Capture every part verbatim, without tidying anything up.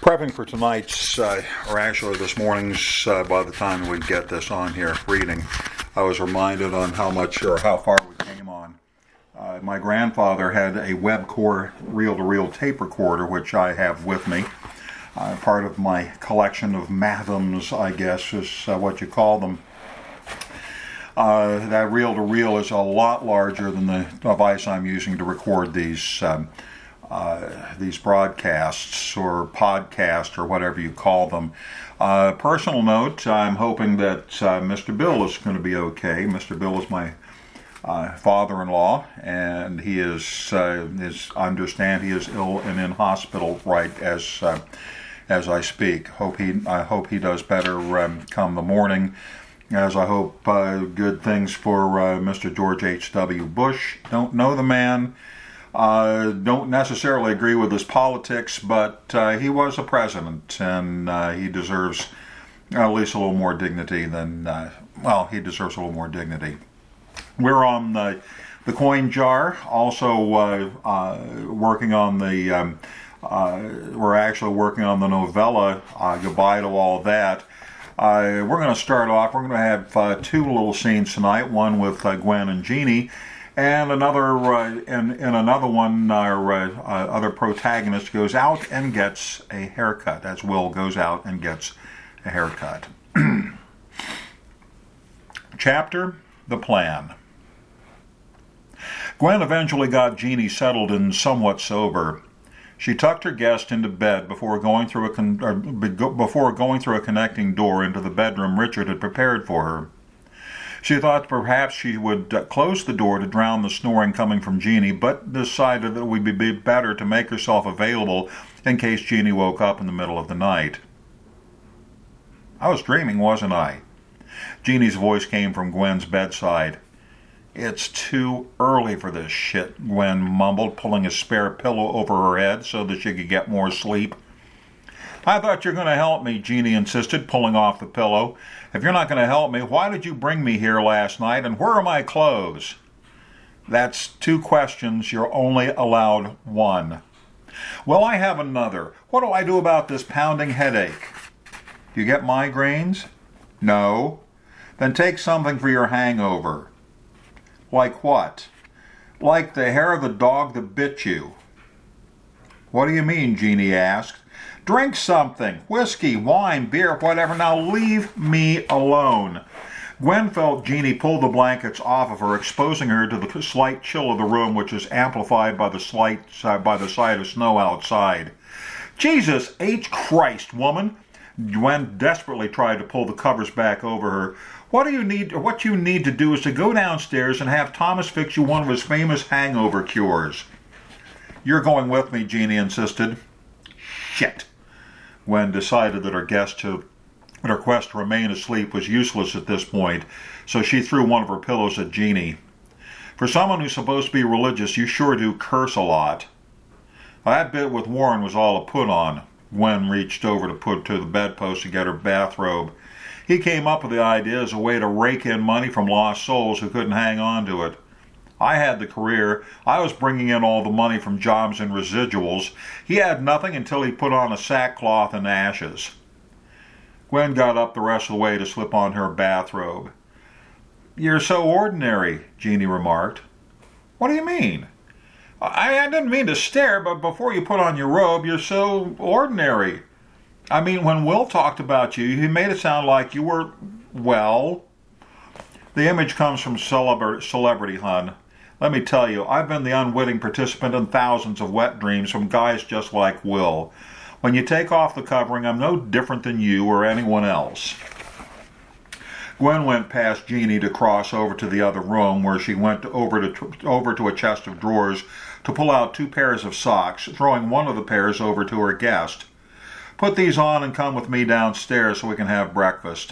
Prepping for tonight's, uh, or actually this morning's, uh, by the time we get this on here, reading, I was reminded on how much or how far we came on. Uh, my grandfather had a Webcor reel-to-reel tape recorder, which I have with me. Uh, part of my collection of Mathams, I guess, is uh, what you call them. Uh, that reel-to-reel is a lot larger than the device I'm using to record these um, uh, these broadcasts or podcasts or whatever you call them. Uh, personal note, I'm hoping that uh, Mister Bill is going to be okay. Mister Bill is my uh, father-in-law, and he is, uh, is, I understand he is ill and in hospital right as uh, as I speak. Hope he, I hope he does better um, come the morning. As I hope uh, good things for uh, Mister George H W Bush. Don't know the man, uh, don't necessarily agree with his politics, but uh, he was a president, and uh, he deserves at least a little more dignity than, uh, well, he deserves a little more dignity. We're on the, the coin jar, also uh, uh, working on the, um, uh, we're actually working on the novella, uh, Goodbye to All That. Uh, we're going to start off, we're going to have uh, two little scenes tonight, one with uh, Gwen and Jeannie, and another, uh, and, and another one, our uh, uh, other protagonist goes out and gets a haircut, as Will goes out and gets a haircut. Chapter, The Plan. Gwen eventually got Jeannie settled and somewhat sober. She tucked her guest into bed before going through a con- or before going through a connecting door into the bedroom Richard had prepared for her. She thought perhaps she would uh, close the door to drown the snoring coming from Jeannie, but decided that it would be better to make herself available in case Jeannie woke up in the middle of the night. "I was dreaming, wasn't I?" Jeannie's voice came from Gwen's bedside. "It's too early for this shit," Gwen mumbled, pulling a spare pillow over her head so that she could get more sleep. "I thought you were going to help me," Jeannie insisted, pulling off the pillow. "If you're not going to help me, why did you bring me here last night, and where are my clothes?" "That's two questions. You're only allowed one." "Well, I have another. What do I do about this pounding headache?" "Do you get migraines?" "No." "Then take something for your hangover." "Like what?" "Like the hair of the dog that bit you." "What do you mean?" Jeannie asked. "Drink something. Whiskey, wine, beer, whatever. Now leave me alone." Gwen felt Jeannie pull the blankets off of her, exposing her to the slight chill of the room, which was amplified by the slight uh, by the sight of snow outside. "Jesus H. Christ, woman!" Gwen desperately tried to pull the covers back over her. What do you need? What you need to do is to go downstairs and have Thomas fix you one of his famous hangover cures." "You're going with me," Jeannie insisted. "Shit." Gwen decided that her guest to, that her quest to remain asleep was useless at this point, so she threw one of her pillows at Jeannie. "For someone who's supposed to be religious, you sure do curse a lot." "That bit with Warren was all a put-on." Gwen reached over to put to the bedpost to get her bathrobe. "He came up with the idea as a way to rake in money from lost souls who couldn't hang on to it. I had the career. I was bringing in all the money from jobs and residuals. He had nothing until he put on a sackcloth and ashes." Gwen got up the rest of the way to slip on her bathrobe. "You're so ordinary," Jeannie remarked. "What do you mean?" I, I didn't mean to stare, but before you put on your robe, you're so ordinary. I mean, when Will talked about you, he made it sound like you were, well..." "The image comes from celebra- celebrity, hun. Let me tell you, I've been the unwitting participant in thousands of wet dreams from guys just like Will. When you take off the covering, I'm no different than you or anyone else." Gwen went past Jeannie to cross over to the other room, where she went over to over to a chest of drawers to pull out two pairs of socks, throwing one of the pairs over to her guest. "Put these on and come with me downstairs so we can have breakfast."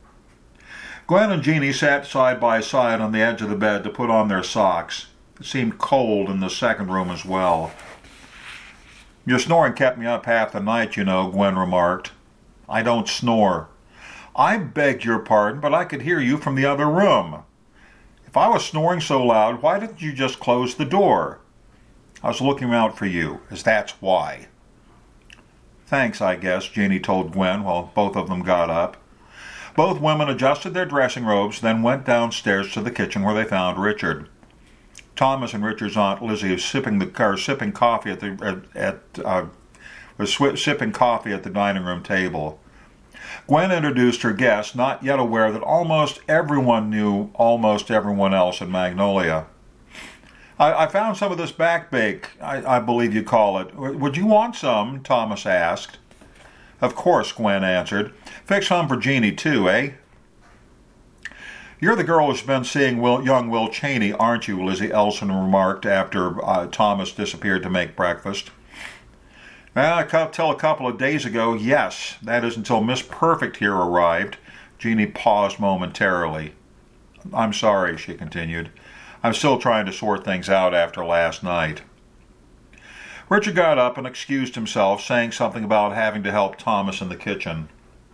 Gwen and Jeannie sat side by side on the edge of the bed to put on their socks. It seemed cold in the second room as well. "Your snoring kept me up half the night, you know," Gwen remarked. "I don't snore." "I beg your pardon, but I could hear you from the other room." "If I was snoring so loud, why didn't you just close the door?" "I was looking out for you, as that's why." "Thanks, I guess," Jeannie told Gwen while both of them got up. Both women adjusted their dressing robes, then went downstairs to the kitchen where they found Richard. Thomas and Richard's Aunt Lizzie was sipping the car, sipping coffee at the at, at uh, was sw- sipping coffee at the dining room table. Gwen introduced her guest, not yet aware that almost everyone knew almost everyone else in Magnolia. I, I found some of this back bake, I, I believe you call it. Would you want some? Thomas asked. Of course, Gwen answered. Fix some for Jeannie, too, eh? You're the girl who's been seeing Will, young Will Cheney, aren't you? Lizzie Elson remarked after uh, Thomas disappeared to make breakfast. Well, till a couple of days ago, yes. That is until Miss Perfect here arrived. Jeannie paused momentarily. I'm sorry, she continued. I'm still trying to sort things out after last night. Richard got up and excused himself, saying something about having to help Thomas in the kitchen.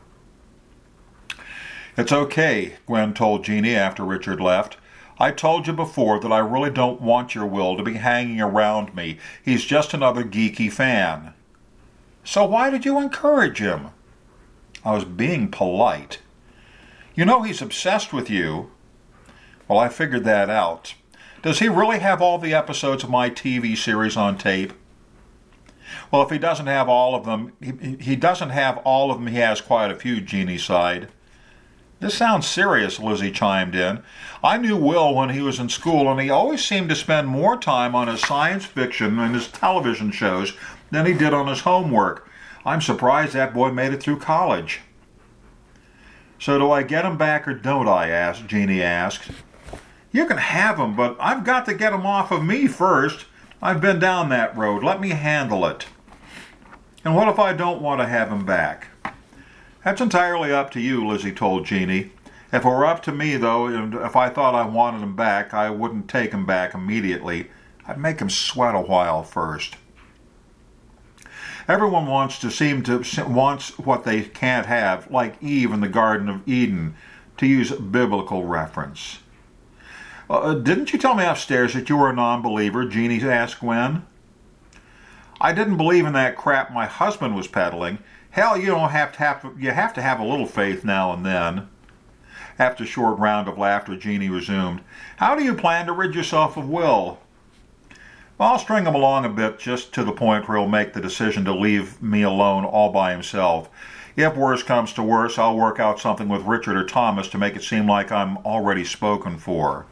It's okay, Gwen told Jeannie after Richard left. I told you before that I really don't want your Will to be hanging around me. He's just another geeky fan. So why did you encourage him? I was being polite. You know he's obsessed with you. Well, I figured that out. Does he really have all the episodes of my T V series on tape? Well, if he doesn't have all of them, he, he doesn't have all of them, he has quite a few, Jeannie sighed. This sounds serious, Lizzie chimed in. I knew Will when he was in school, and he always seemed to spend more time on his science fiction and his television shows than he did on his homework. I'm surprised that boy made it through college. So do I get him back or don't I? asked Jeannie asked. You can have him, but I've got to get him off of me first. I've been down that road. Let me handle it. And what if I don't want to have him back? That's entirely up to you, Lizzie told Jeannie. If it were up to me, though, and if I thought I wanted him back, I wouldn't take him back immediately. I'd make him sweat a while first. Everyone wants to seem to wants what they can't have, like Eve in the Garden of Eden, to use a biblical reference. Uh, didn't you tell me upstairs that you were a non-believer? Jeannie asked Gwen. I didn't believe in that crap my husband was peddling. Hell, you don't have to have you have to have a little faith now and then. After a short round of laughter, Jeannie resumed. How do you plan to rid yourself of Will? Well, I'll string him along a bit, just to the point where he'll make the decision to leave me alone all by himself. If worse comes to worse, I'll work out something with Richard or Thomas to make it seem like I'm already spoken for.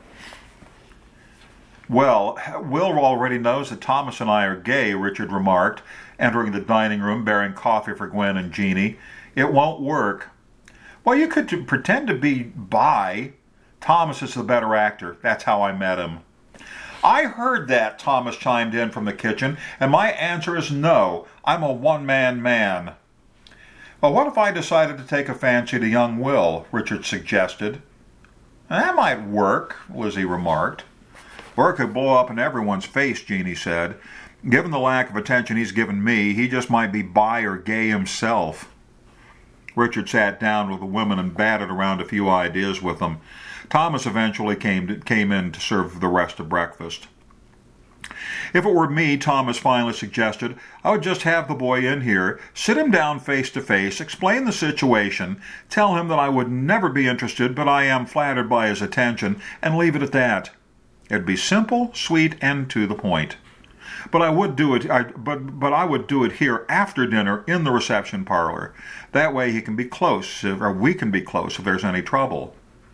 Well, Will already knows that Thomas and I are gay, Richard remarked, entering the dining room bearing coffee for Gwen and Jeannie. It won't work. Well, you could pretend to be bi. Thomas is the better actor. That's how I met him. I heard that, Thomas chimed in from the kitchen, and my answer is no. I'm a one-man man. Well, what if I decided to take a fancy to young Will? Richard suggested. That might work, Lizzie remarked. Or it could blow up in everyone's face, Jeannie said. Given the lack of attention he's given me, he just might be bi or gay himself. Richard sat down with the women and batted around a few ideas with them. Thomas eventually came to, came in to serve the rest of breakfast. If it were me, Thomas finally suggested, I would just have the boy in here, sit him down face to face, explain the situation, tell him that I would never be interested, but I am flattered by his attention, and leave it at that. It'd be simple, sweet, and to the point. But I would do it. I, but but I would do it here after dinner in the reception parlor. That way he can be close, or we can be close if there's any trouble.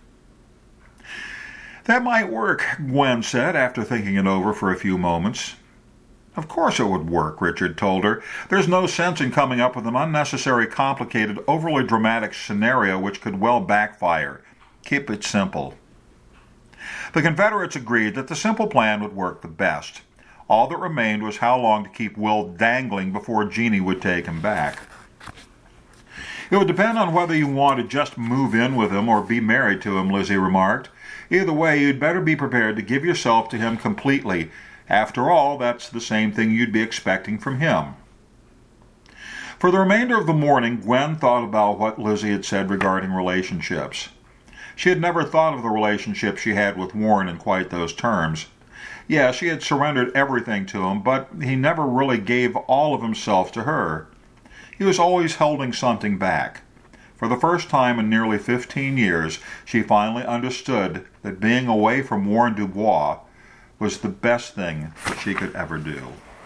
That might work, Gwen said after thinking it over for a few moments. Of course it would work, Richard told her. There's no sense in coming up with an unnecessary, complicated, overly dramatic scenario which could well backfire. Keep it simple. The Confederates agreed that the simple plan would work the best. All that remained was how long to keep Will dangling before Jeannie would take him back. It would depend on whether you want to just move in with him or be married to him, Lizzie remarked. Either way, you'd better be prepared to give yourself to him completely. After all, that's the same thing you'd be expecting from him. For the remainder of the morning, Gwen thought about what Lizzie had said regarding relationships. She had never thought of the relationship she had with Warren in quite those terms. Yes, she had surrendered everything to him, but he never really gave all of himself to her. He was always holding something back. For the first time in nearly fifteen years, she finally understood that being away from Warren Dubois was the best thing that she could ever do.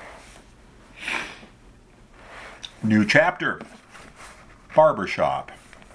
New chapter. Barbershop.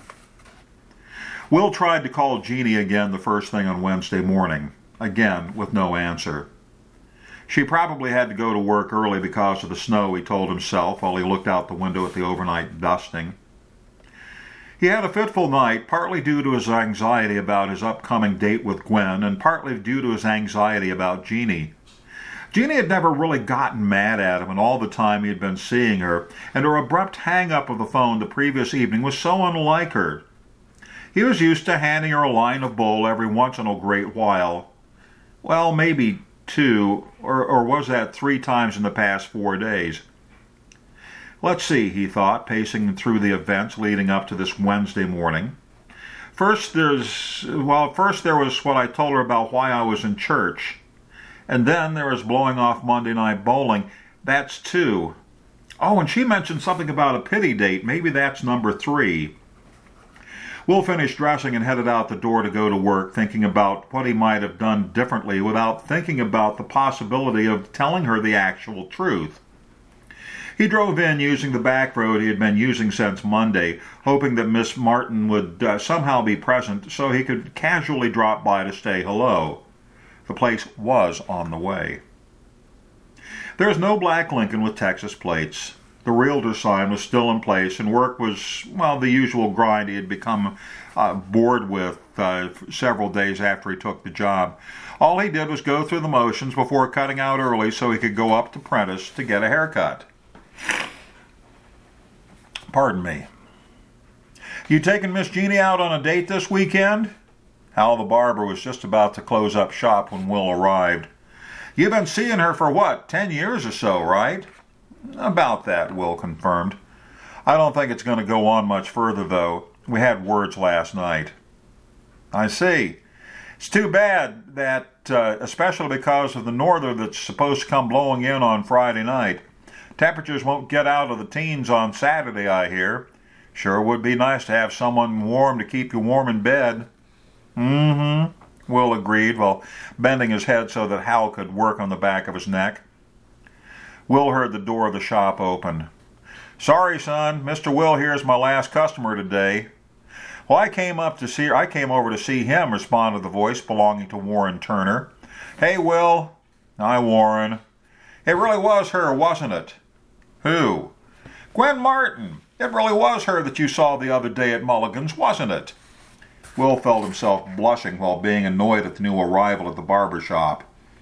Will tried to call Jeannie again the first thing on Wednesday morning, again with no answer. She probably had to go to work early because of the snow, he told himself while he looked out the window at the overnight dusting. He had a fitful night, partly due to his anxiety about his upcoming date with Gwen, and partly due to his anxiety about Jeannie. Jeannie had never really gotten mad at him in all the time he had been seeing her, and her abrupt hang-up of the phone the previous evening was so unlike her. He was used to handing her a line of bull every once in a great while. Well, maybe two, or, or was that three times in the past four days? Let's see, he thought, pacing through the events leading up to this Wednesday morning. First there's, well, first there was what I told her about why I was in church. And then there was blowing off Monday night bowling. That's two. Oh, and she mentioned something about a pity date. Maybe that's number three. Will finished dressing and headed out the door to go to work, thinking about what he might have done differently without thinking about the possibility of telling her the actual truth. He drove in using the back road he had been using since Monday, hoping that Miss Martin would uh, somehow be present so he could casually drop by to say hello. The place was on the way. There was no black Lincoln with Texas plates. The realtor sign was still in place, and work was, well, the usual grind he had become uh, bored with uh, several days after he took the job. All he did was go through the motions before cutting out early so he could go up to Prentice to get a haircut. Pardon me. You taking Miss Jeannie out on a date this weekend? Hal the barber was just about to close up shop when Will arrived. You've been seeing her for what, ten years or so, right? About that, Will confirmed. I don't think it's going to go on much further, though. We had words last night. I see. It's too bad that, uh, especially because of the norther that's supposed to come blowing in on Friday night. Temperatures won't get out of the teens on Saturday, I hear. Sure would be nice to have someone warm to keep you warm in bed. Mm-hmm, Will agreed while bending his head so that Hal could work on the back of his neck. Will heard the door of the shop open. Sorry, son, Mister Will here's my last customer today. Well, I came up to see I came over to see him, responded the voice belonging to Warren Turner. Hey, Will. Hi, Warren. It really was her, wasn't it? Who? Gwen Martin. It really was her that you saw the other day at Mulligan's, wasn't it? Will felt himself blushing while being annoyed at the new arrival at the barber shop.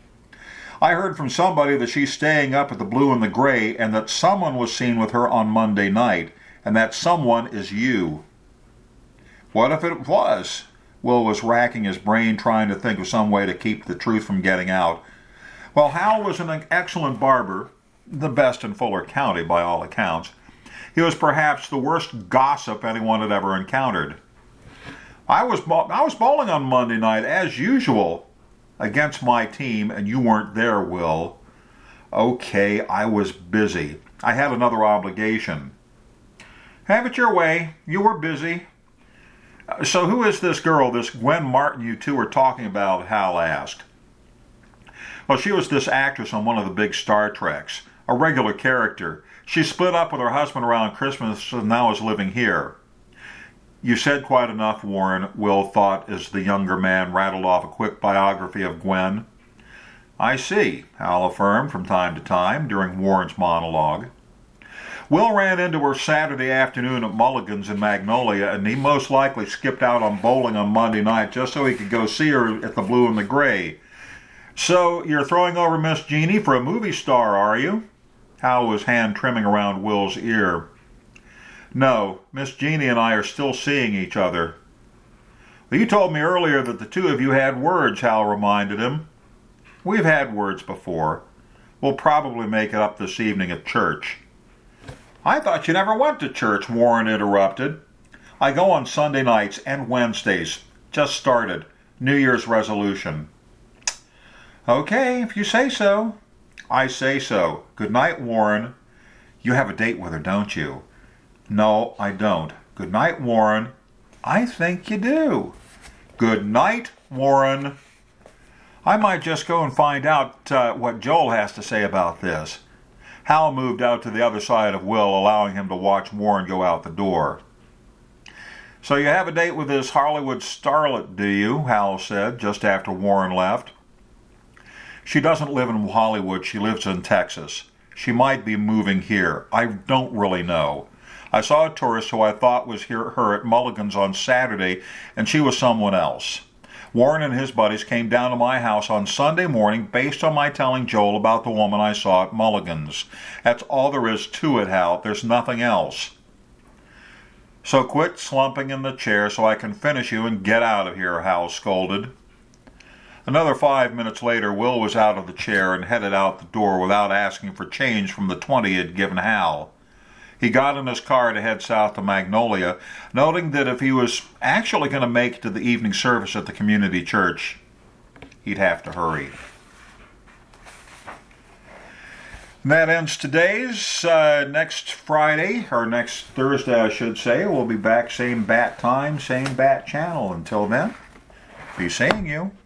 I heard from somebody that she's staying up at the Blue and the Gray, and that someone was seen with her on Monday night, and that someone is you. What if it was? Will was racking his brain trying to think of some way to keep the truth from getting out. Well, Hal was an excellent barber, the best in Fuller County by all accounts. He was perhaps the worst gossip anyone had ever encountered. I was I was bowling on Monday night, as usual, against my team, and you weren't there, Will. Okay, I was busy. I had another obligation. Have it your way. You were busy. So who is this girl, this Gwen Martin you two were talking about, Hal asked. Well, she was this actress on one of the big Star Treks, a regular character. She split up with her husband around Christmas and now is living here. You said quite enough, Warren, Will thought as the younger man rattled off a quick biography of Gwen. I see, Hal affirmed from time to time during Warren's monologue. Will ran into her Saturday afternoon at Mulligan's in Magnolia, and he most likely skipped out on bowling on Monday night just so he could go see her at the Blue and the Gray. So you're throwing over Miss Jeannie for a movie star, are you? Hal was hand trimming around Will's ear. No, Miss Jeannie and I are still seeing each other. Well, you told me earlier that the two of you had words, Hal reminded him. We've had words before. We'll probably make it up this evening at church. I thought you never went to church, Warren interrupted. I go on Sunday nights and Wednesdays. Just started. New Year's resolution. Okay, if you say so. I say so. Good night, Warren. You have a date with her, don't you? No, I don't. Good night, Warren. I think you do. Good night, Warren. I might just go and find out uh, what Joel has to say about this. Hal moved out to the other side of Will, allowing him to watch Warren go out the door. So you have a date with this Hollywood starlet, do you? Hal said, just after Warren left. She doesn't live in Hollywood. She lives in Texas. She might be moving here. I don't really know. I saw a tourist who I thought was here, her at Mulligan's on Saturday, and she was someone else. Warren and his buddies came down to my house on Sunday morning based on my telling Joel about the woman I saw at Mulligan's. That's all there is to it, Hal. There's nothing else. So quit slumping in the chair so I can finish you and get out of here, Hal scolded. Another five minutes later, Will was out of the chair and headed out the door without asking for change from the twenty he had given Hal. He got in his car to head south to Magnolia, noting that if he was actually going to make it to the evening service at the community church, he'd have to hurry. And that ends today's. Uh, next Friday, or next Thursday, I should say, we'll be back, same bat time, same bat channel. Until then, be seeing you.